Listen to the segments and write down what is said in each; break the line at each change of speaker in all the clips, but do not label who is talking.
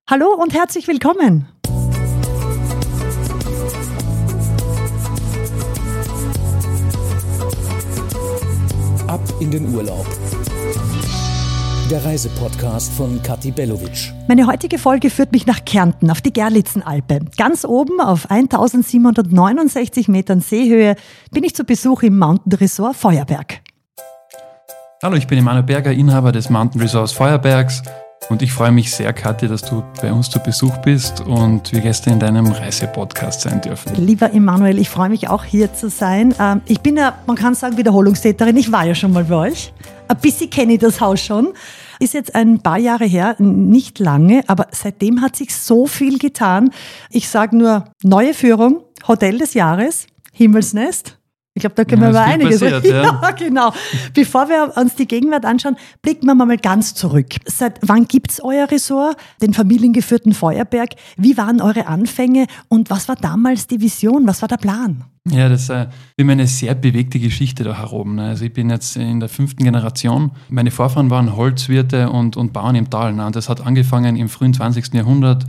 Hallo und herzlich willkommen.
Ab in den Urlaub. Der Reisepodcast von Kathi Bellovic.
Meine heutige Folge führt mich nach Kärnten, auf die Gerlitzenalpe. Ganz oben auf 1769 Metern Seehöhe bin ich zu Besuch im Mountain Resort Feuerberg.
Hallo, ich bin Emanuel Berger, Inhaber des Mountain Resorts Feuerbergs. Und ich freue mich sehr, Kathi, dass du bei uns zu Besuch bist und wir gestern in deinem Reisepodcast sein dürfen.
Lieber Emanuel, ich freue mich auch hier zu sein. Ich bin ja, man kann sagen, Wiederholungstäterin. Ich war ja schon mal bei euch. Ein bisschen kenne ich das Haus schon. Ist jetzt ein paar Jahre her, nicht lange, aber seitdem hat sich so viel getan. Ich sage nur neue Führung, Hotel des Jahres, Himmelsnest. Ich glaube, da können wir über einiges reden. Ja, genau. Bevor wir uns die Gegenwart anschauen, blicken wir mal ganz zurück. Seit wann gibt's euer Ressort, den familiengeführten Feuerberg? Wie waren eure Anfänge und was war damals die Vision? Was war der Plan?
Ja, das ist immer eine sehr bewegte Geschichte da heroben. Also ich bin jetzt in der 5. Generation. Meine Vorfahren waren Holzwirte und Bauern im Tal. Und das hat angefangen im frühen 20. Jahrhundert,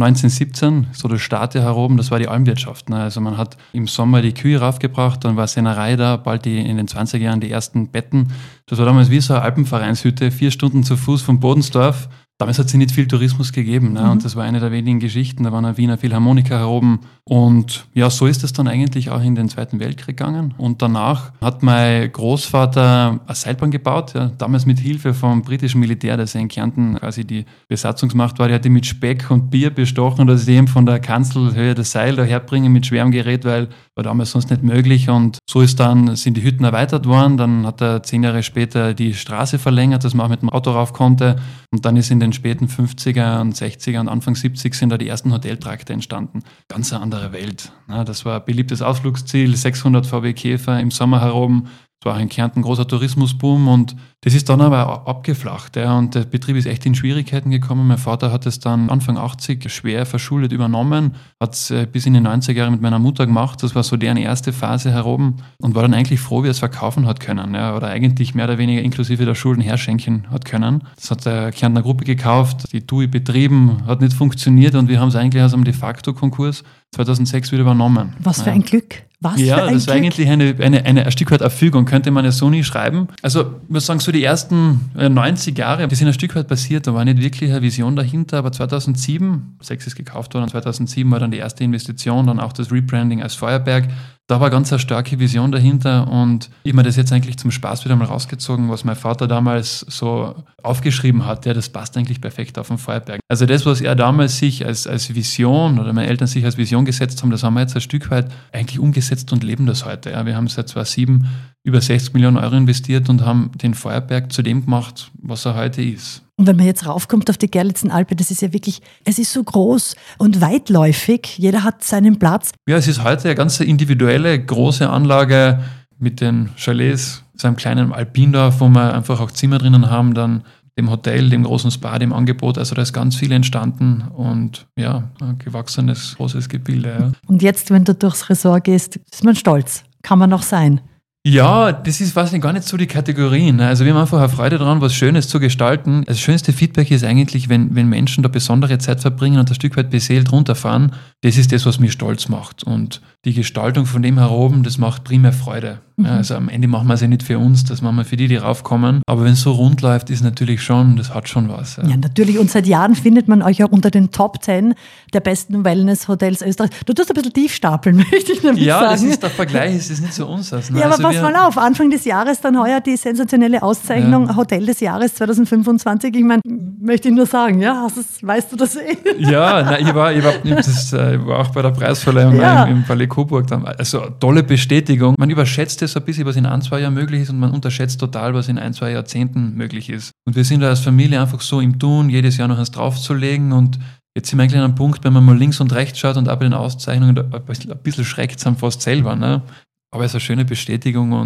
1917, so der Start hier heroben, das war die Almwirtschaft. Also man hat im Sommer die Kühe raufgebracht, dann war Sennerei da, bald in den 20er Jahren die ersten Betten. Das war damals wie so eine Alpenvereinshütte, 4 Stunden zu Fuß vom Bodensdorf. Damals hat es nicht viel Tourismus gegeben, und das war eine der wenigen Geschichten. Da waren auch Wiener Philharmoniker heroben und ja, so ist es dann eigentlich auch in den Zweiten Weltkrieg gegangen. Und danach hat mein Großvater eine Seilbahn gebaut, damals mit Hilfe vom britischen Militär, das ja in Kärnten quasi die Besatzungsmacht war. Die hat die mit Speck und Bier bestochen und das eben von der Kanzelhöhe das Seil daherbringen mit schwerem Gerät, weil war damals sonst nicht möglich. Und so sind die Hütten erweitert worden. Dann hat er 10 Jahre später die Straße verlängert, dass man auch mit dem Auto rauf konnte. Und dann ist in den späten 50er und 60er und Anfang 70 sind da die ersten Hoteltrakte entstanden. Ganz eine andere Welt. Das war ein beliebtes Ausflugsziel, 600 VW Käfer im Sommer herum. Es war auch in Kärnten ein großer Tourismusboom und das ist dann aber abgeflacht. Und der Betrieb ist echt in Schwierigkeiten gekommen. Mein Vater hat es dann Anfang 80 schwer verschuldet übernommen, hat es bis in die 90er Jahre mit meiner Mutter gemacht. Das war so deren erste Phase heroben und war dann eigentlich froh, wie er es verkaufen hat können. Oder eigentlich mehr oder weniger inklusive der Schulden herschenken hat können. Das hat der Kärntner Gruppe gekauft, die TUI betrieben, hat nicht funktioniert und wir haben es eigentlich aus einem de facto Konkurs 2006 wieder übernommen.
Was für ein Glück.
Ja, das war eigentlich ein Stück weit Erfügung, könnte man ja so nie schreiben. Also, ich muss sagen, so die ersten 90 Jahre, die sind ein Stück weit passiert, da war nicht wirklich eine Vision dahinter, aber 2007, 6 ist gekauft worden, 2007 war dann die erste Investition, dann auch das Rebranding als Feuerberg. Da war ganz eine starke Vision dahinter und ich habe mir das jetzt eigentlich zum Spaß wieder mal rausgezogen, was mein Vater damals so aufgeschrieben hat, das passt eigentlich perfekt auf den Feuerberg. Also das, was er damals sich als Vision oder meine Eltern sich als Vision gesetzt haben, das haben wir jetzt ein Stück weit eigentlich umgesetzt und leben das heute. Wir haben seit 2007 über 60 Millionen Euro investiert und haben den Feuerberg zu dem gemacht, was er heute ist.
Und wenn man jetzt raufkommt auf die Gerlitzenalpe, das ist ja wirklich, es ist so groß und weitläufig. Jeder hat seinen Platz.
Ja, es ist heute eine ganz individuelle, große Anlage mit den Chalets, so einem kleinen Alpindorf, wo wir einfach auch Zimmer drinnen haben, dann dem Hotel, dem großen Spa, dem Angebot. Also da ist ganz viel entstanden und ja, ein gewachsenes, großes Gebilde. Ja.
Und jetzt, wenn du durchs Ressort gehst, ist man stolz. Kann man noch sein.
Ja, das ist gar nicht so die Kategorien. Also wir haben einfach eine Freude daran, was Schönes zu gestalten. Das schönste Feedback ist eigentlich, wenn Menschen da besondere Zeit verbringen und ein Stück weit beseelt runterfahren. Das ist das, was mich stolz macht. Und die Gestaltung von dem heroben, das macht primär Freude. Ja, also am Ende machen wir es ja nicht für uns, das machen wir für die raufkommen. Aber wenn es so rund läuft, ist natürlich schon, das hat schon was.
Ja, natürlich. Und seit Jahren findet man euch auch unter den Top 10 der besten Wellness-Hotels Österreichs. Du tust ein bisschen tief stapeln, möchte ich nämlich sagen.
Ja, das ist der Vergleich, es ist nicht so unseres.
Ja, aber pass mal auf, Anfang des Jahres dann heuer die sensationelle Auszeichnung Hotel des Jahres 2025. Ich meine, möchte ich nur sagen, weißt du das eh?
Ja, ich war auch bei der Preisverleihung im Palais Coburg. Also tolle Bestätigung. Man überschätzt es ein bisschen, was in 1-2 Jahren möglich ist und man unterschätzt total, was in 1-2 Jahrzehnten möglich ist. Und wir sind da als Familie einfach so im Tun, jedes Jahr noch eins draufzulegen und jetzt sind wir eigentlich an einem Punkt, wenn man mal links und rechts schaut und auch bei den Auszeichnungen ein bisschen schreckt es einem fast selber. Ne? Aber es ist eine schöne Bestätigung und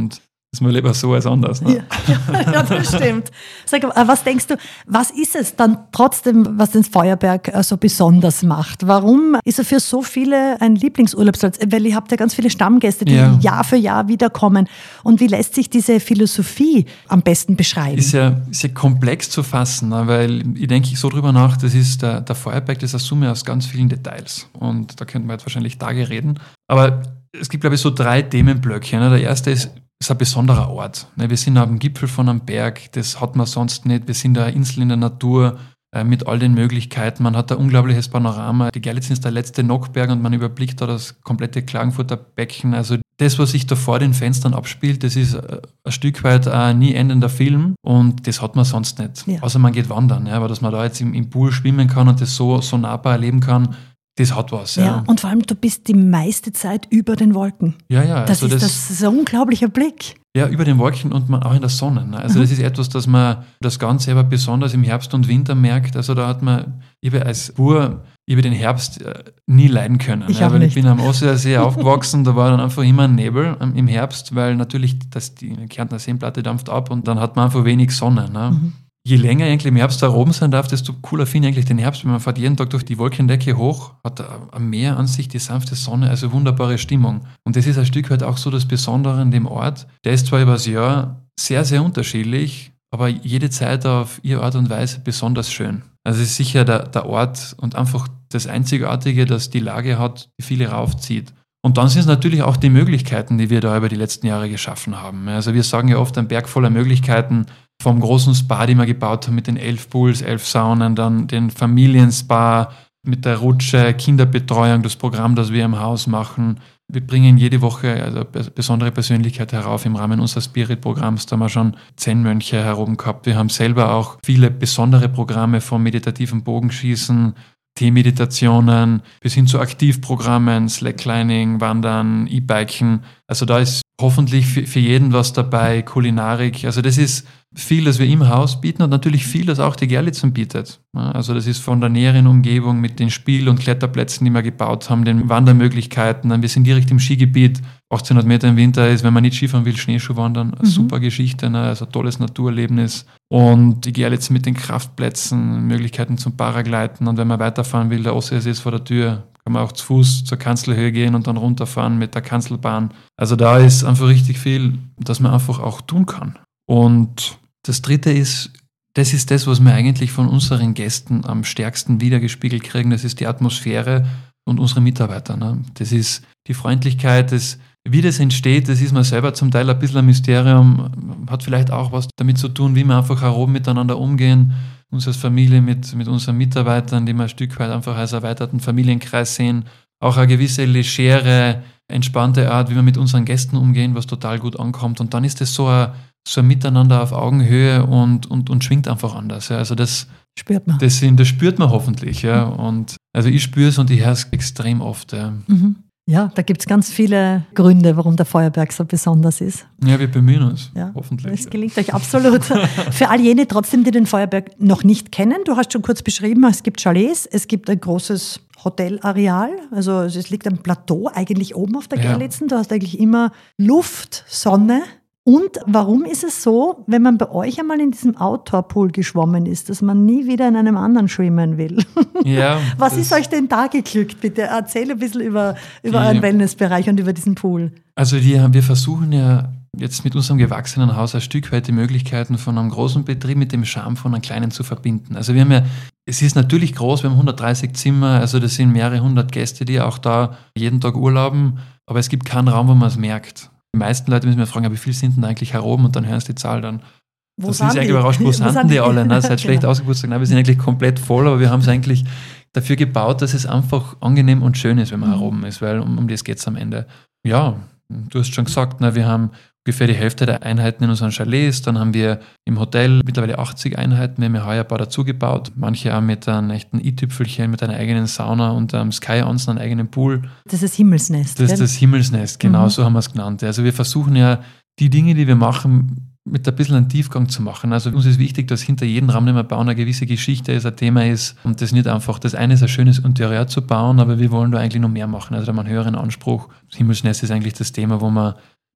ist mir lieber so als anders. Ne?
Ja, das stimmt. Sag, was denkst du, was ist es dann trotzdem, was den Feuerberg so besonders macht? Warum ist er für so viele ein Lieblingsurlaubsplatz? Weil ihr habt ja ganz viele Stammgäste, die Jahr für Jahr wiederkommen. Und wie lässt sich diese Philosophie am besten beschreiben?
Ist ja komplex zu fassen, ne? Weil ich denke so drüber nach, das ist der Feuerberg, das ist eine Summe aus ganz vielen Details. Und da könnten wir jetzt wahrscheinlich Tage reden. Aber es gibt, glaube ich, so 3 Themenblöcke. Ne? Der erste ist ein besonderer Ort. Wir sind auf dem Gipfel von einem Berg, das hat man sonst nicht. Wir sind eine Insel in der Natur mit all den Möglichkeiten. Man hat ein unglaubliches Panorama. Die Gerlitz ist der letzte Nockberg und man überblickt da das komplette Klagenfurter Becken. Also das, was sich da vor den Fenstern abspielt, das ist ein Stück weit ein nie endender Film und das hat man sonst nicht. Ja. Außer man geht wandern. Ja, aber dass man da jetzt im Pool schwimmen kann und das so nahbar erleben kann, das hat was.
Ja, und vor allem, du bist die meiste Zeit über den Wolken.
Ja.
Das ist ein unglaublicher Blick.
Ja, über den Wolken und man auch in der Sonne. Ne? Also das ist etwas, dass man das Ganze aber besonders im Herbst und Winter merkt. Also da hat man, ich habe als Bub den Herbst nie leiden können. Weil ich bin am Ostsee aufgewachsen, da war dann einfach immer ein Nebel im Herbst, weil natürlich die Kärntner Seenplatte dampft ab und dann hat man einfach wenig Sonne. Ne? Mhm. Je länger ich eigentlich im Herbst da oben sein darf, desto cooler finde ich eigentlich den Herbst, weil man fährt jeden Tag durch die Wolkendecke hoch, hat am Meer an sich die sanfte Sonne, also wunderbare Stimmung. Und das ist ein Stück weit auch so das Besondere an dem Ort. Der ist zwar über das Jahr sehr, sehr unterschiedlich, aber jede Zeit auf ihre Art und Weise besonders schön. Also es ist sicher der Ort und einfach das Einzigartige, dass die Lage hat, die viele raufzieht. Und dann sind es natürlich auch die Möglichkeiten, die wir da über die letzten Jahre geschaffen haben. Also wir sagen ja oft, ein Berg voller Möglichkeiten, vom großen Spa, den wir gebaut haben, mit den 11 Pools, 11 Saunen, dann den Familienspa mit der Rutsche, Kinderbetreuung, das Programm, das wir im Haus machen. Wir bringen jede Woche eine besondere Persönlichkeit herauf im Rahmen unseres Spirit-Programms. Da haben wir schon Zen-Mönche heroben gehabt. Wir haben selber auch viele besondere Programme vom meditativen Bogenschießen, Teemeditationen bis hin zu Aktivprogrammen, Slacklining, Wandern, E-Biken. Also da ist hoffentlich für jeden was dabei, Kulinarik. Also das ist viel, das wir im Haus bieten und natürlich viel, das auch die Gerlitzen bietet. Also das ist von der näheren Umgebung mit den Spiel- und Kletterplätzen, die wir gebaut haben, den Wandermöglichkeiten. Wir sind direkt im Skigebiet, 1800 Meter im Winter ist, wenn man nicht Skifahren will, Schneeschuhwandern. Eine super Geschichte, also ein tolles Naturerlebnis. Und die Gerlitzen mit den Kraftplätzen, Möglichkeiten zum Paragleiten. Und wenn man weiterfahren will, der Ostsee ist vor der Tür, kann man auch zu Fuß zur Kanzelhöhe gehen und dann runterfahren mit der Kanzelbahn. Also da ist einfach richtig viel, dass man einfach auch tun kann. Und das Dritte ist, das ist das, was wir eigentlich von unseren Gästen am stärksten wiedergespiegelt kriegen, das ist die Atmosphäre und unsere Mitarbeiter. Ne? Das ist die Freundlichkeit, wie das entsteht, das ist mir selber zum Teil ein bisschen ein Mysterium, hat vielleicht auch was damit zu tun, wie wir einfach herum miteinander umgehen, uns als Familie mit unseren Mitarbeitern, die wir ein Stück weit einfach als erweiterten Familienkreis sehen, auch eine gewisse legere, entspannte Art, wie wir mit unseren Gästen umgehen, was total gut ankommt. Und dann ist das so ein Miteinander auf Augenhöhe und schwingt einfach anders. Ja. Also das
spürt man.
Das spürt man hoffentlich. Ja. Und also ich spüre es und ich höre es extrem oft. Ja.
Ja, da gibt es ganz viele Gründe, warum der Feuerberg so besonders ist.
Ja, wir bemühen uns, hoffentlich.
Es gelingt euch absolut. Für all jene trotzdem, die den Feuerberg noch nicht kennen, du hast schon kurz beschrieben, es gibt Chalets, es gibt ein großes Hotelareal, also es liegt am Plateau eigentlich oben auf der Gerlitzen, du hast eigentlich immer Luft, Sonne. Und warum ist es so, wenn man bei euch einmal in diesem Outdoor-Pool geschwommen ist, dass man nie wieder in einem anderen schwimmen will?
Ja,
was ist euch denn da geglückt, bitte? Erzähl ein bisschen über euren Wellnessbereich und über diesen Pool.
Also wir versuchen ja jetzt mit unserem gewachsenen Haus ein Stück weit die Möglichkeiten von einem großen Betrieb mit dem Charme von einem kleinen zu verbinden. Also wir haben es ist natürlich groß, wir haben 130 Zimmer, also das sind mehrere hundert Gäste, die auch da jeden Tag urlauben, aber es gibt keinen Raum, wo man es merkt. Die meisten Leute müssen mir fragen, wie viel sind denn eigentlich heroben? Und dann hören sie die Zahl dann.
Wo
sind sie eigentlich überrascht, wo sind die alle? Ne? Seid schlecht ausgebucht, sagen, wir sind eigentlich komplett voll, aber wir haben es eigentlich dafür gebaut, dass es einfach angenehm und schön ist, wenn man heroben ist, weil um das geht es am Ende. Ja, du hast schon gesagt, wir haben ungefähr die Hälfte der Einheiten in unseren Chalets, dann haben wir im Hotel mittlerweile 80 Einheiten, wir haben ja heuer ein paar dazugebaut, manche auch mit einem echten i-Tüpfelchen, mit einer eigenen Sauna und einem Sky-Onsen, einem eigenen Pool.
Das ist das Himmelsnest.
Das ist das Himmelsnest, genau, so haben wir es genannt. Also wir versuchen ja, die Dinge, die wir machen, mit ein bisschen einen Tiefgang zu machen. Also uns ist wichtig, dass hinter jedem Raum, den wir bauen, eine gewisse Geschichte ist, ein Thema ist und das nicht einfach, das eine ist ein schönes Interieur zu bauen, aber wir wollen da eigentlich noch mehr machen, also da haben wir einen höheren Anspruch. Das Himmelsnest ist eigentlich das Thema, wo wir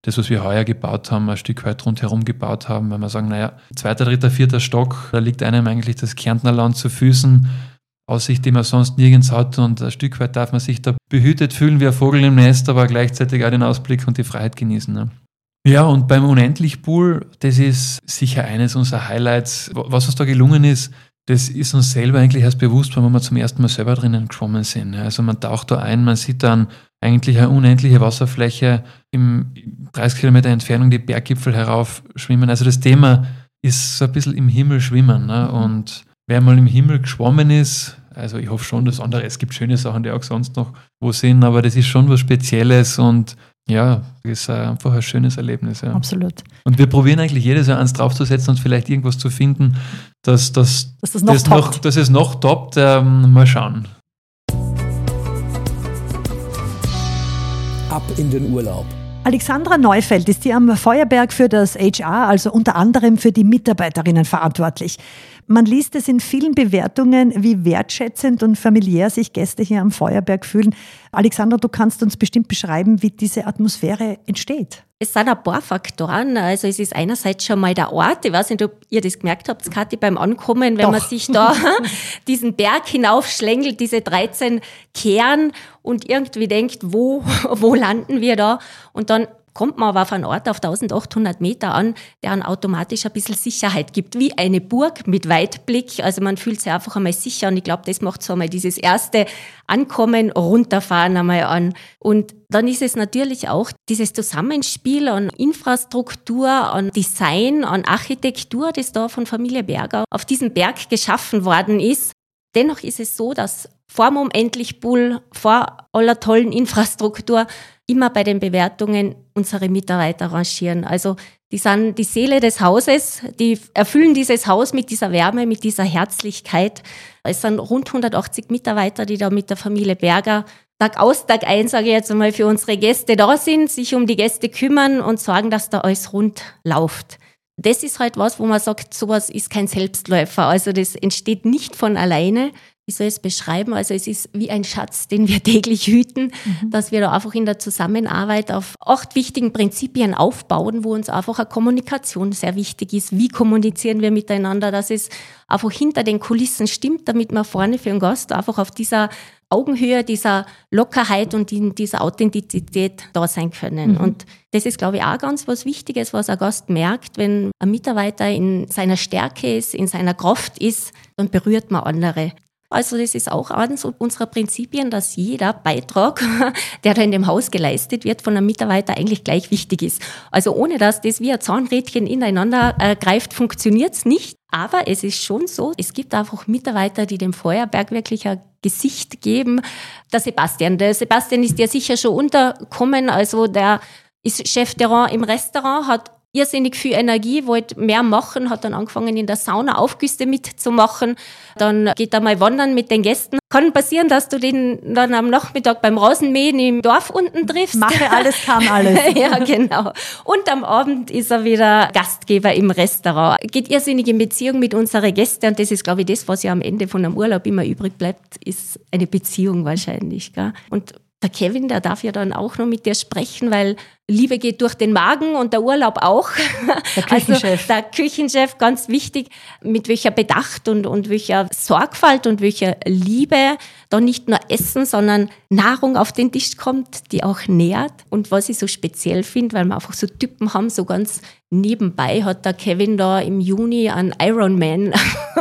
das, was wir heuer gebaut haben, ein Stück weit rundherum gebaut haben, weil wir sagen, 2., 3., 4. Stock, da liegt einem eigentlich das Kärntner Land zu Füßen, Aussicht, die man sonst nirgends hat, und ein Stück weit darf man sich da behütet fühlen wie ein Vogel im Nest, aber gleichzeitig auch den Ausblick und die Freiheit genießen. Ne? Ja, und beim Unendlich-Pool, das ist sicher eines unserer Highlights. Was uns da gelungen ist, das ist uns selber eigentlich erst bewusst, wenn wir zum ersten Mal selber drinnen geschwommen sind. Also man taucht da ein, man sieht dann eigentlich eine unendliche Wasserfläche, im 30 Kilometer Entfernung die Berggipfel herauf schwimmen. Also das Thema ist so ein bisschen im Himmel schwimmen. Ne? Und wer mal im Himmel geschwommen ist, also ich hoffe schon, dass andere, es gibt schöne Sachen, die auch sonst noch wo sind, aber das ist schon was Spezielles und ja, das ist einfach ein schönes Erlebnis. Ja.
Absolut.
Und wir probieren eigentlich jedes Jahr eins draufzusetzen und vielleicht irgendwas zu finden, dass es noch toppt. Mal schauen.
Ab in den Urlaub.
Alexandra Neufeld ist hier am Feuerberg für das HR, also unter anderem für die Mitarbeiterinnen verantwortlich. Man liest es in vielen Bewertungen, wie wertschätzend und familiär sich Gäste hier am Feuerberg fühlen. Alexandra, du kannst uns bestimmt beschreiben, wie diese Atmosphäre entsteht.
Es sind ein paar Faktoren. Also es ist einerseits schon mal der Ort. Ich weiß nicht, ob ihr das gemerkt habt, Kathi, beim Ankommen, wenn man sich da diesen Berg hinaufschlängelt, diese 13 Kehren und irgendwie denkt, wo landen wir da? Und dann kommt man aber auf einen Ort auf 1800 Meter an, der dann automatisch ein bisschen Sicherheit gibt, wie eine Burg mit Weitblick. Also man fühlt sich einfach einmal sicher und ich glaube, das macht so einmal dieses erste Ankommen, runterfahren einmal an. Und dann ist es natürlich auch dieses Zusammenspiel an Infrastruktur, an Design, an Architektur, das da von Familie Berger auf diesem Berg geschaffen worden ist. Dennoch ist es so, dass vor dem Unendlich-Pool, vor aller tollen Infrastruktur, immer bei den Bewertungen unsere Mitarbeiter rangieren. Also die sind die Seele des Hauses, die erfüllen dieses Haus mit dieser Wärme, mit dieser Herzlichkeit. Es sind rund 180 Mitarbeiter, die da mit der Familie Berger Tag aus, Tag ein, sage ich jetzt einmal, für unsere Gäste da sind, sich um die Gäste kümmern und sorgen, dass da alles rund läuft. Das ist halt was, wo man sagt, sowas ist kein Selbstläufer. Also das entsteht nicht von alleine. Wie soll ich es beschreiben? Also es ist wie ein Schatz, den wir täglich hüten, dass wir da einfach in der Zusammenarbeit auf 8 wichtigen Prinzipien aufbauen, wo uns einfach eine Kommunikation sehr wichtig ist. Wie kommunizieren wir miteinander, dass es einfach hinter den Kulissen stimmt, damit wir vorne für den Gast einfach auf dieser Augenhöhe, dieser Lockerheit und dieser Authentizität da sein können. Und das ist, glaube ich, auch ganz was Wichtiges, was ein Gast merkt, wenn ein Mitarbeiter in seiner Stärke ist, in seiner Kraft ist, dann berührt man andere. Also das ist auch eines unserer Prinzipien, dass jeder Beitrag, der da in dem Haus geleistet wird, von einem Mitarbeiter eigentlich gleich wichtig ist. Also ohne dass das wie ein Zahnrädchen ineinander greift, funktioniert es nicht. Aber es ist schon so, es gibt einfach Mitarbeiter, die dem Feuerberg wirklich ein Gesicht geben. Der Sebastian ist ja sicher schon unterkommen, also der ist Chef de Rang im Restaurant, hat irrsinnig viel Energie, wollte mehr machen, hat dann angefangen in der Sauna Aufgüsse mitzumachen, dann geht er mal wandern mit den Gästen. Kann passieren, dass du den dann am Nachmittag beim Rasenmähen im Dorf unten triffst.
Mache alles, kann alles.
Ja, genau. Und am Abend ist er wieder Gastgeber im Restaurant. Geht irrsinnig in Beziehung mit unseren Gästen und das ist, glaube ich, das, was ja am Ende von einem Urlaub immer übrig bleibt, ist eine Beziehung wahrscheinlich. Gell? Und der Kevin, der darf ja dann auch noch mit dir sprechen, weil Liebe geht durch den Magen und der Urlaub auch.
Der Küchenchef.
Also der Küchenchef, ganz wichtig, mit welcher Bedacht und welcher Sorgfalt und welcher Liebe da nicht nur Essen, sondern Nahrung auf den Tisch kommt, die auch nährt. Und was ich so speziell finde, weil wir einfach so Typen haben, so ganz nebenbei hat der Kevin da im Juni einen Ironman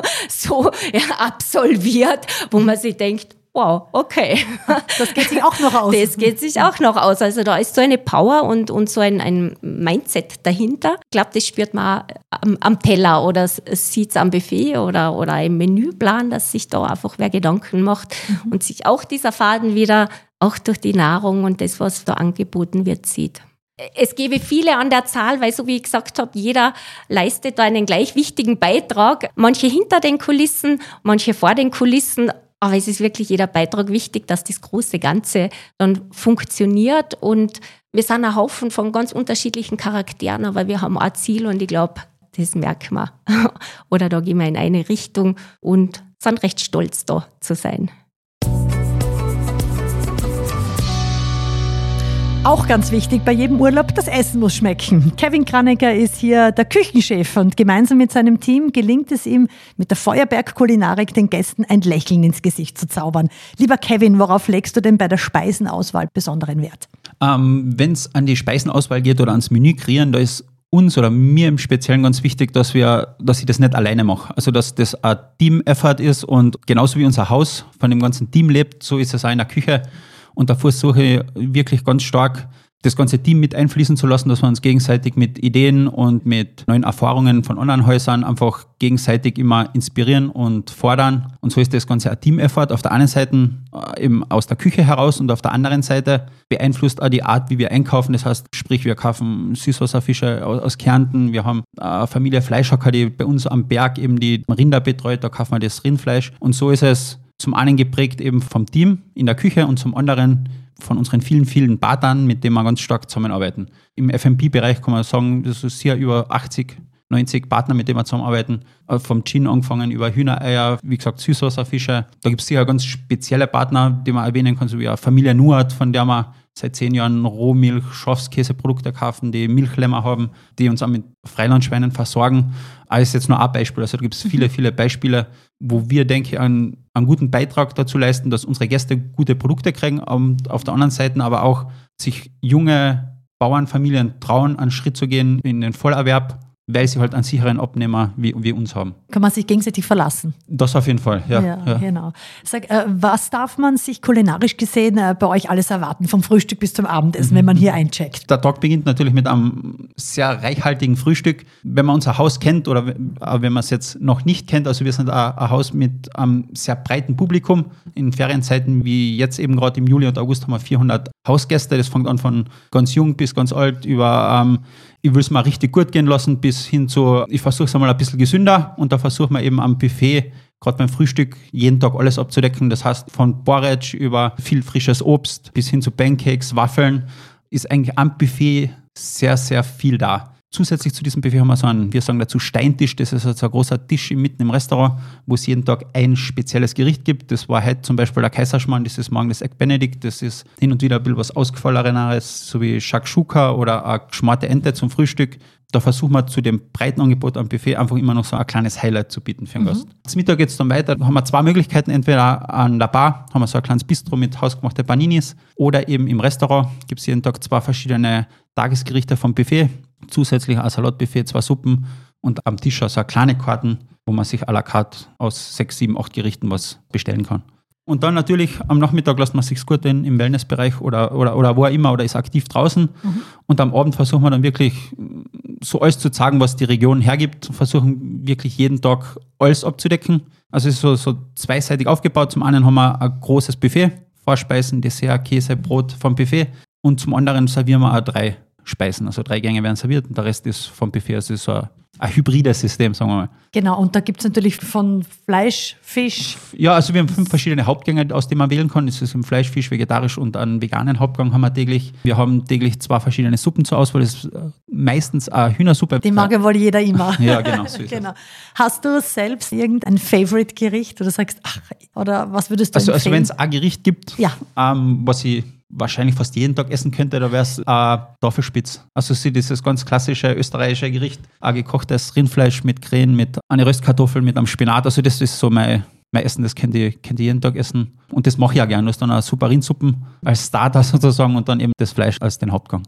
so absolviert, wo man sich denkt, wow, okay.
Das geht sich auch noch aus.
Das geht sich auch noch aus. Also da ist so eine Power und so ein Mindset dahinter. Ich glaube, das spürt man am Teller oder sieht es am Buffet oder im Menüplan, dass sich da einfach wer Gedanken macht und sich auch dieser Faden wieder auch durch die Nahrung und das, was da angeboten wird, sieht. Es gäbe viele an der Zahl, weil so wie ich gesagt habe, jeder leistet da einen gleich wichtigen Beitrag. Manche hinter den Kulissen, manche vor den Kulissen. Aber es ist wirklich jeder Beitrag wichtig, dass das große Ganze dann funktioniert. Und wir sind ein Haufen von ganz unterschiedlichen Charakteren, aber wir haben ein Ziel und ich glaube, das merken wir. Oder da gehen wir in eine Richtung und sind recht stolz, da zu sein.
Auch ganz wichtig bei jedem Urlaub, das Essen muss schmecken. Kevin Kranecker ist hier der Küchenchef und gemeinsam mit seinem Team gelingt es ihm, mit der Feuerberg-Kulinarik den Gästen ein Lächeln ins Gesicht zu zaubern. Lieber Kevin, worauf legst du denn bei der Speisenauswahl besonderen Wert? Wenn
es an die Speisenauswahl geht oder ans Menü kreieren, da ist uns oder mir im Speziellen ganz wichtig, dass ich das nicht alleine mache. Also dass das ein Team-Effort ist und genauso wie unser Haus von dem ganzen Team lebt, so ist es auch in der Küche. Und da versuche ich wirklich ganz stark, das ganze Team mit einfließen zu lassen, dass wir uns gegenseitig mit Ideen und mit neuen Erfahrungen von anderen Häusern einfach gegenseitig immer inspirieren und fordern. Und so ist das Ganze ein Team-Effort. Auf der einen Seite eben aus der Küche heraus und auf der anderen Seite beeinflusst auch die Art, wie wir einkaufen. Das heißt, sprich, wir kaufen Süßwasserfische aus Kärnten. Wir haben eine Familie Fleischhacker, die bei uns am Berg eben die Rinder betreut. Da kaufen wir das Rindfleisch. Und so ist es zum einen geprägt eben vom Team in der Küche und zum anderen von unseren vielen, vielen Partnern, mit denen wir ganz stark zusammenarbeiten. Im F&B-Bereich kann man sagen, das ist hier über 80, 90 Partner, mit denen wir zusammenarbeiten. Vom Gin angefangen über Hühnereier, wie gesagt Süßwasserfische. Da gibt es sicher ganz spezielle Partner, die man erwähnen kann, so wie Familie Nuert, von der wir seit 10 Jahren Rohmilch, Schafskäseprodukte kaufen, die Milchlämmer haben, die uns auch mit Freilandschweinen versorgen. Das ist jetzt nur ein Beispiel. Also da gibt es viele, viele Beispiele, wo wir, denke ich, einen guten Beitrag dazu leisten, dass unsere Gäste gute Produkte kriegen und auf der anderen Seite aber auch sich junge Bauernfamilien trauen, einen Schritt zu gehen in den Vollerwerb, weil sie halt einen sicheren Abnehmer wie uns haben.
Kann man sich gegenseitig verlassen?
Das auf jeden Fall, ja.
Genau. Sag, was darf man sich kulinarisch gesehen bei euch alles erwarten, vom Frühstück bis zum Abendessen, wenn man hier eincheckt?
Der Tag beginnt natürlich mit einem sehr reichhaltigen Frühstück. Wenn man unser Haus kennt oder wenn man es jetzt noch nicht kennt, also wir sind ein Haus mit einem sehr breiten Publikum. In Ferienzeiten wie jetzt eben gerade im Juli und August haben wir 400 Hausgäste. Das fängt an von ganz jung bis ganz alt über ich will es mal richtig gut gehen lassen, bis hin zu, ich versuche es einmal ein bisschen gesünder und da versuchen wir eben am Buffet, gerade beim Frühstück, jeden Tag alles abzudecken. Das heißt, von Porridge über viel frisches Obst bis hin zu Pancakes, Waffeln, ist eigentlich am Buffet sehr, sehr viel da. Zusätzlich zu diesem Buffet haben wir so einen, wir sagen dazu Steintisch, das ist also ein großer Tisch mitten im Restaurant, wo es jeden Tag ein spezielles Gericht gibt. Das war heute zum Beispiel der Kaiserschmarrn, das ist morgen das Egg Benedict, das ist hin und wieder ein bisschen was Ausgefalleneres, so wie Shakshuka oder eine geschmorte Ente zum Frühstück. Da versuchen wir zu dem breiten Angebot am Buffet einfach immer noch so ein kleines Highlight zu bieten für den Gast. Zum Mittag geht es dann weiter, da haben wir 2 Möglichkeiten, entweder an der Bar haben wir so ein kleines Bistro mit hausgemachten Paninis oder eben im Restaurant gibt es jeden Tag 2 verschiedene Tagesgerichte vom Buffet. Zusätzlich ein Salatbuffet, 2 Suppen und am Tisch so kleine Karten, wo man sich à la carte aus 6, 7, 8 Gerichten was bestellen kann. Und dann natürlich am Nachmittag lässt man sich's gut im Wellnessbereich oder wo auch immer oder ist aktiv draußen. Und am Abend versuchen wir dann wirklich so alles zu zeigen, was die Region hergibt. Versuchen wirklich jeden Tag alles abzudecken. Also es ist so zweiseitig aufgebaut. Zum einen haben wir ein großes Buffet, Vorspeisen, Dessert, Käse, Brot vom Buffet. Und zum anderen servieren wir auch 3 Speisen, also 3 Gänge werden serviert und der Rest ist vom Buffet. Also es ist so ein hybrides System, sagen wir mal.
Genau, und da gibt es natürlich von Fleisch, Fisch.
Ja, also wir haben 5 verschiedene Hauptgänge, aus denen man wählen kann. Es ist im Fleisch, Fisch, vegetarisch und einen veganen Hauptgang haben wir täglich. Wir haben täglich 2 verschiedene Suppen zur Auswahl. Das ist meistens eine Hühnersuppe.
Die mag ja wohl jeder immer.
Ja, genau. So ist
genau. Hast du selbst irgendein Favorite-Gericht, wo du sagst, oder was würdest du empfehlen?
Also wenn es ein Gericht gibt,
ja.
Was ich wahrscheinlich fast jeden Tag essen könnte, da wäre es Tafelspitz. Also dieses ganz klassische österreichische Gericht, ein gekochtes Rindfleisch mit Krähen, mit einer Röstkartoffel, mit einem Spinat. Also das ist so mein Essen, das könnt ihr jeden Tag essen. Und das mache ich auch gerne. Du hast dann eine super Rindsuppen als Starter sozusagen und dann eben das Fleisch als den Hauptgang.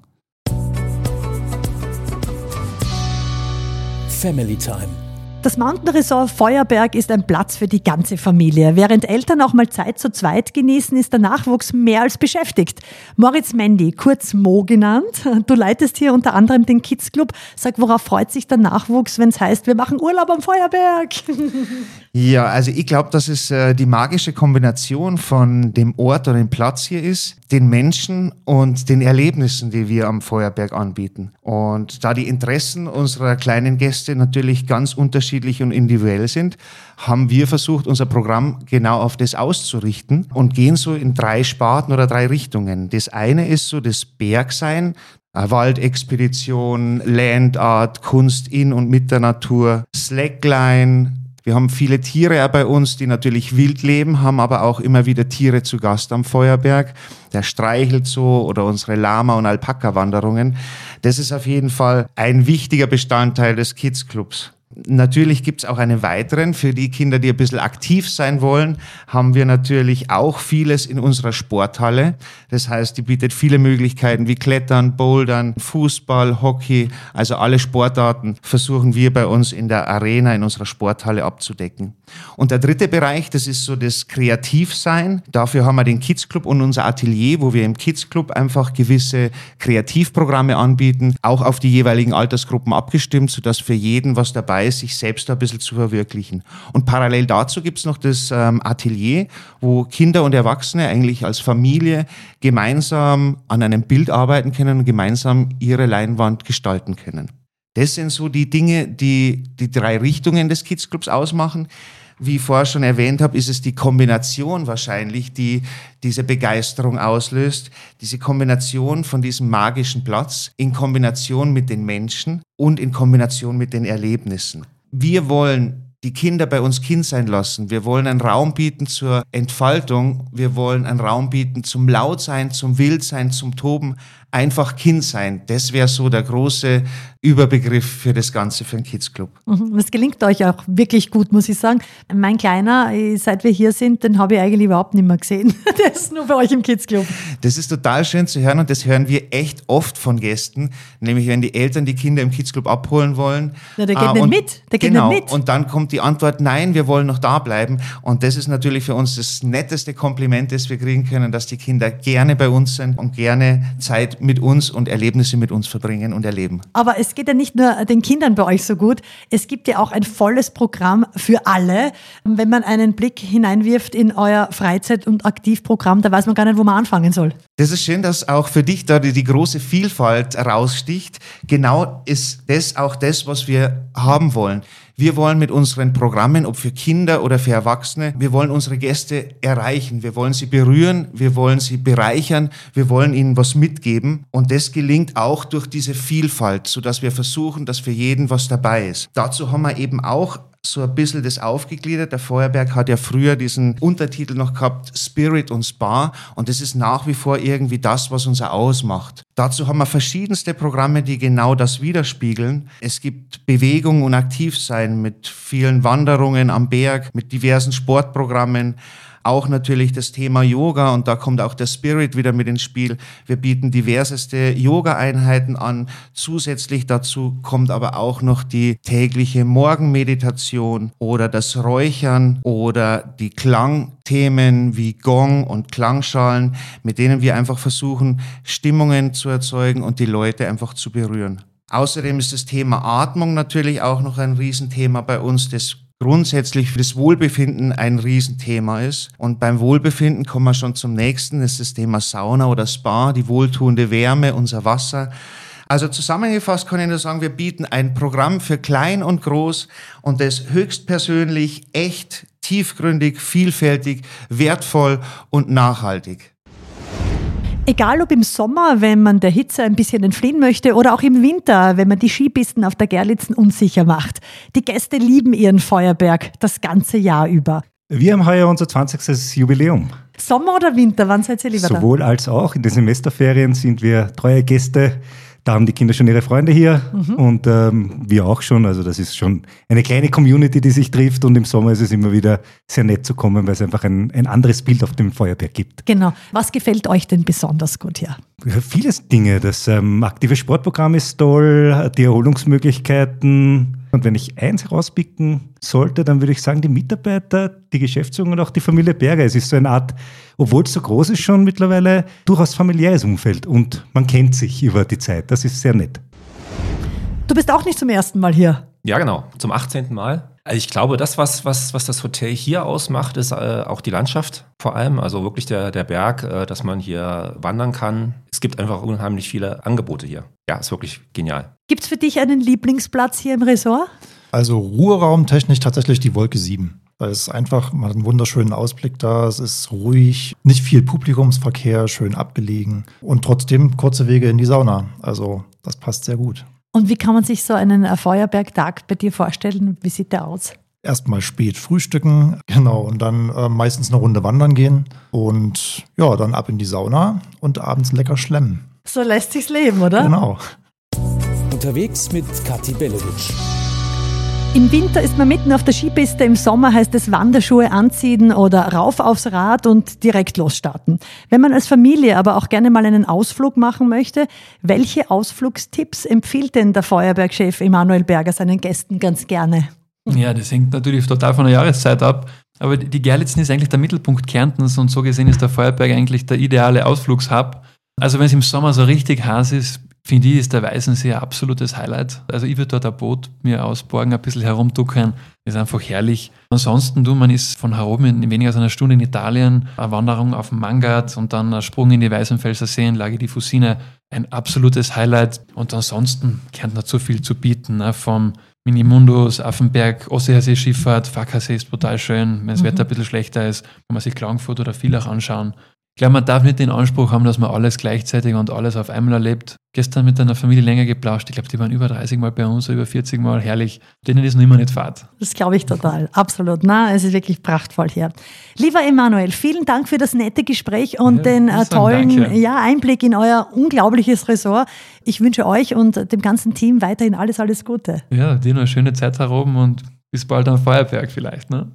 Family Time.
Das Mountain Resort Feuerberg ist ein Platz für die ganze Familie. Während Eltern auch mal Zeit zu zweit genießen, ist der Nachwuchs mehr als beschäftigt. Moritz Mendy, kurz Mo genannt, du leitest hier unter anderem den Kids Club. Sag, worauf freut sich der Nachwuchs, wenn es heißt, wir machen Urlaub am Feuerberg?
Ja, also ich glaube, dass es die magische Kombination von dem Ort oder dem Platz hier ist, den Menschen und den Erlebnissen, die wir am Feuerberg anbieten. Und da die Interessen unserer kleinen Gäste natürlich ganz unterschiedlich und individuell sind, haben wir versucht, unser Programm genau auf das auszurichten und gehen so in 3 Sparten oder 3 Richtungen. Das eine ist so das Bergsein, Waldexpedition, Landart, Kunst in und mit der Natur, Slackline, Wir haben viele Tiere auch bei uns, die natürlich wild leben, haben aber auch immer wieder Tiere zu Gast am Feuerberg. Der Streichelzoo oder unsere Lama- und Alpaka-Wanderungen. Das ist auf jeden Fall ein wichtiger Bestandteil des Kids-Clubs. Natürlich gibt es auch einen weiteren. Für die Kinder, die ein bisschen aktiv sein wollen, haben wir natürlich auch vieles in unserer Sporthalle. Das heißt, die bietet viele Möglichkeiten wie Klettern, Bouldern, Fußball, Hockey. Also alle Sportarten versuchen wir bei uns in der Arena, in unserer Sporthalle abzudecken. Und der dritte Bereich, das ist so das Kreativsein. Dafür haben wir den Kids Club und unser Atelier, wo wir im Kids Club einfach gewisse Kreativprogramme anbieten, auch auf die jeweiligen Altersgruppen abgestimmt, sodass für jeden was dabei ist, sich selbst ein bisschen zu verwirklichen. Und parallel dazu gibt es noch das Atelier, wo Kinder und Erwachsene eigentlich als Familie gemeinsam an einem Bild arbeiten können und gemeinsam ihre Leinwand gestalten können. Das sind so die Dinge, die 3 Richtungen des Kids Clubs ausmachen. Wie ich vorher schon erwähnt habe, ist es die Kombination wahrscheinlich, die diese Begeisterung auslöst. Diese Kombination von diesem magischen Platz in Kombination mit den Menschen und in Kombination mit den Erlebnissen. Wir wollen die Kinder bei uns Kind sein lassen. Wir wollen einen Raum bieten zur Entfaltung. Wir wollen einen Raum bieten zum Lautsein, zum Wildsein, zum Toben. Einfach Kind sein. Das wäre so der große Überbegriff für das Ganze, für den Kids Club.
Das gelingt euch auch wirklich gut, muss ich sagen. Mein Kleiner, seit wir hier sind, den habe ich eigentlich überhaupt nicht mehr gesehen. Der ist nur bei euch im Kids Club.
Das ist total schön zu hören und das hören wir echt oft von Gästen. Nämlich, wenn die Eltern die Kinder im Kids Club abholen wollen.
Ja, der geht nicht mit. Der geht nicht mit.
Und dann kommt die Antwort, nein, wir wollen noch da bleiben. Und das ist natürlich für uns das netteste Kompliment, das wir kriegen können, dass die Kinder gerne bei uns sind und gerne Zeit mit uns und Erlebnisse mit uns verbringen und erleben.
Aber es geht ja nicht nur den Kindern bei euch so gut, es gibt ja auch ein volles Programm für alle. Wenn man einen Blick hineinwirft in euer Freizeit- und Aktivprogramm, da weiß man gar nicht, wo man anfangen soll.
Das ist schön, dass auch für dich da die große Vielfalt raussticht. Genau ist das auch das, was wir haben wollen. Wir wollen mit unseren Programmen, ob für Kinder oder für Erwachsene, wir wollen unsere Gäste erreichen. Wir wollen sie berühren, wir wollen sie bereichern, wir wollen ihnen was mitgeben. Und das gelingt auch durch diese Vielfalt, sodass wir versuchen, dass für jeden was dabei ist. Dazu haben wir eben auch so ein bisschen das aufgegliedert. Der Feuerberg hat ja früher diesen Untertitel noch gehabt, Spirit und Spa. Und das ist nach wie vor irgendwie das, was uns ausmacht. Dazu haben wir verschiedenste Programme, die genau das widerspiegeln. Es gibt Bewegung und Aktivsein mit vielen Wanderungen am Berg, mit diversen Sportprogrammen. Auch natürlich das Thema Yoga und da kommt auch der Spirit wieder mit ins Spiel. Wir bieten diverseste Yoga-Einheiten an. Zusätzlich dazu kommt aber auch noch die tägliche Morgenmeditation oder das Räuchern oder die Klangthemen wie Gong und Klangschalen, mit denen wir einfach versuchen, Stimmungen zu erzeugen und die Leute einfach zu berühren. Außerdem ist das Thema Atmung natürlich auch noch ein Riesenthema bei uns, das grundsätzlich für das Wohlbefinden ein Riesenthema ist. Und beim Wohlbefinden kommen wir schon zum nächsten, das ist das Thema Sauna oder Spa, die wohltuende Wärme, unser Wasser. Also zusammengefasst kann ich nur sagen, wir bieten ein Programm für klein und groß und das höchstpersönlich, echt, tiefgründig, vielfältig, wertvoll und nachhaltig.
Egal ob im Sommer, wenn man der Hitze ein bisschen entfliehen möchte oder auch im Winter, wenn man die Skipisten auf der Gerlitzen unsicher macht. Die Gäste lieben ihren Feuerberg das ganze Jahr über.
Wir haben heuer unser 20. Jubiläum.
Sommer oder Winter, wann seid ihr lieber da?
Sowohl als auch. In den Semesterferien sind wir treue Gäste. Da haben die Kinder schon ihre Freunde hier und wir auch schon. Also das ist schon eine kleine Community, die sich trifft und im Sommer ist es immer wieder sehr nett zu kommen, weil es einfach ein anderes Bild auf dem Feuerberg gibt.
Genau. Was gefällt euch denn besonders gut hier?
Vieles Dinge. Das aktive Sportprogramm ist toll, die Erholungsmöglichkeiten. Und wenn ich eins herauspicken sollte, dann würde ich sagen, die Mitarbeiter, die Geschäftsführung und auch die Familie Berger. Es ist so eine Art, obwohl es so groß ist, schon mittlerweile durchaus familiäres Umfeld und man kennt sich über die Zeit. Das ist sehr nett.
Du bist auch nicht zum ersten Mal hier.
Ja, genau, zum 18. Mal. Also ich glaube, das, was das Hotel hier ausmacht, ist auch die Landschaft vor allem. Also wirklich der Berg, dass man hier wandern kann. Es gibt einfach unheimlich viele Angebote hier. Ja, ist wirklich genial.
Gibt es für dich einen Lieblingsplatz hier im Resort?
Also Ruheraumtechnisch tatsächlich die Wolke 7. Da ist einfach, man hat einen wunderschönen Ausblick da, es ist ruhig, nicht viel Publikumsverkehr, schön abgelegen und trotzdem kurze Wege in die Sauna. Also das passt sehr gut.
Und wie kann man sich so einen Feuerbergtag bei dir vorstellen? Wie sieht der aus?
erstmal spät frühstücken, genau, und dann meistens eine Runde wandern gehen und ja, dann ab in die Sauna und abends lecker schlemmen.
So lässt sich's leben, oder?
Genau.
Unterwegs mit Kathi Belovic.
Im Winter ist man mitten auf der Skipiste, im Sommer heißt es Wanderschuhe anziehen oder rauf aufs Rad und direkt losstarten. Wenn man als Familie aber auch gerne mal einen Ausflug machen möchte, welche Ausflugstipps empfiehlt denn der Feuerberg-Chef Emanuel Berger seinen Gästen ganz gerne?
Ja, das hängt natürlich total von der Jahreszeit ab. Aber die Gerlitzen ist eigentlich der Mittelpunkt Kärntens und so gesehen ist der Feuerberg eigentlich der ideale Ausflugshub. Also wenn es im Sommer so richtig heiß ist, finde ich, ist der Weißensee ein absolutes Highlight. Also ich würde dort ein Boot mir ausborgen, ein bisschen herumduckern. Ist einfach herrlich. Ansonsten, man ist von hier oben in weniger als einer Stunde in Italien, eine Wanderung auf dem Mangat und dann ein Sprung in die Weißenfelser Seenlage, die Fusine. Ein absolutes Highlight. Und ansonsten kennt man so viel zu bieten, ne? Vom Minimundus, Affenberg, Ostseeschifffahrt, Fackersee ist total schön. Wenn das Wetter ein bisschen schlechter ist, kann man sich Klagenfurt oder Villach anschauen. Ich glaube, man darf nicht den Anspruch haben, dass man alles gleichzeitig und alles auf einmal erlebt. Gestern mit einer Familie länger geplauscht. Ich glaube, die waren über 30 Mal bei uns, über 40 Mal. Herrlich. Denen ist noch immer nicht fad.
Das glaube ich total. Absolut. Na, es ist wirklich prachtvoll hier. Lieber Emanuel, vielen Dank für das nette Gespräch und den tollen Einblick in euer unglaubliches Ressort. Ich wünsche euch und dem ganzen Team weiterhin alles, alles Gute.
Ja, dir noch eine schöne Zeit da oben und bis bald am Feuerberg vielleicht. Ne?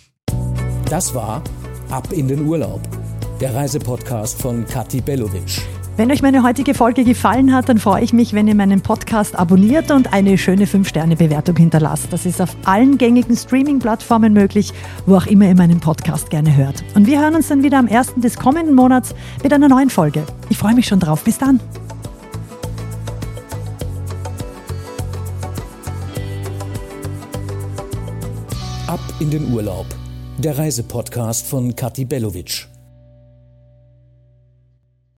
Das war Ab in den Urlaub, der Reisepodcast von Kathi Belovic.
Wenn euch meine heutige Folge gefallen hat, dann freue ich mich, wenn ihr meinen Podcast abonniert und eine schöne 5-Sterne-Bewertung hinterlasst. Das ist auf allen gängigen Streaming-Plattformen möglich, wo auch immer ihr meinen Podcast gerne hört. Und wir hören uns dann wieder am 1. des kommenden Monats mit einer neuen Folge. Ich freue mich schon drauf. Bis dann.
Ab in den Urlaub, der Reisepodcast von Kathi Belovic.